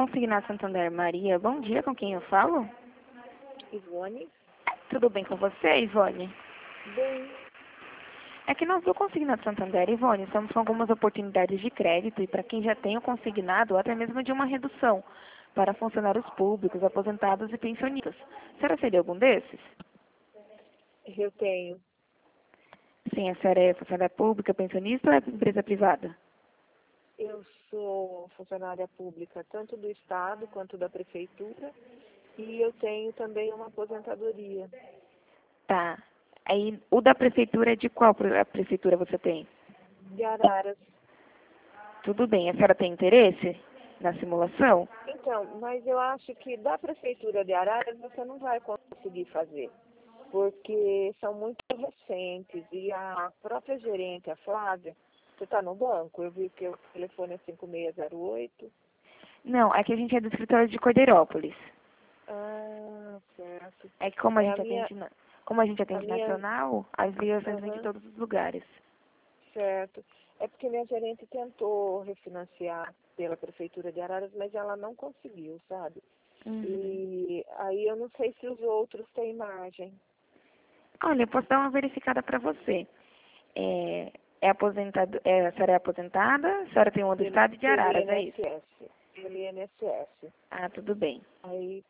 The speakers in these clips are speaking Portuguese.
Consignado Santander, Maria. Bom dia, com quem eu falo? Ivone? Tudo bem com você, Ivone? Bem, É que nós do Consignado Santander, Ivone, estamos com algumas oportunidades de crédito e para quem já tem o consignado, ou até mesmo de uma redução para funcionários públicos, aposentados e pensionistas. A senhora seria algum desses? eu tenho. Sim, a senhora é funcionária pública, pensionista ou é empresa privada? Eu sou funcionária pública tanto do Estado quanto da Prefeitura e eu tenho também uma aposentadoria Tá. Aí, o da prefeitura, de qual prefeitura você tem? de Araras. Tudo bem, a senhora tem interesse na simulação? Então, mas eu acho que da Prefeitura de Araras você não vai conseguir fazer, porque são muito recentes e a própria gerente, a Flávia, você está no banco, eu vi que o telefone é 5608. Não, é que a gente é do escritório de Cordeirópolis. Ah, certo. É que como a É a gente minha, atende, como a gente a atende minha, nacional, as ligações vêm de aham. todos os lugares. Certo. É porque minha gerente tentou refinanciar pela Prefeitura de Araras, mas ela não conseguiu, sabe? Uhum. E aí eu não sei se os outros têm margem. Olha, eu posso dar uma verificada para você. É aposentado, a senhora é aposentada, a senhora tem um do estado de Pelo Araras, é isso? INSS. Pelo INSS. Ah, tudo bem. Aí,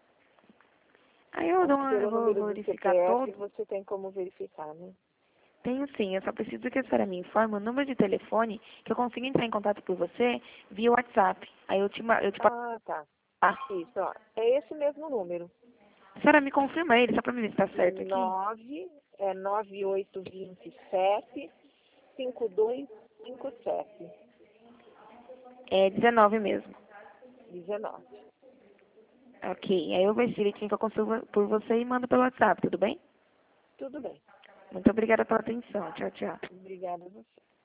Aí eu, acho que eu pelo vou número do verificar CPF todo. você tem como verificar, né? Tenho sim, eu só preciso que a senhora me informe o número de telefone que eu consiga entrar em contato com você via WhatsApp. Aí eu te passo. Ah, tá. A Isso, ó. É esse mesmo número. senhora me confirma ele, só para me ver se está certo aqui. 9827 5257 É 19 mesmo. 19. Ok, aí eu vejo direitinho que eu consigo por você e mando pelo WhatsApp, tudo bem? Tudo bem. Muito obrigada pela atenção. Tchau, tchau. Obrigada a você.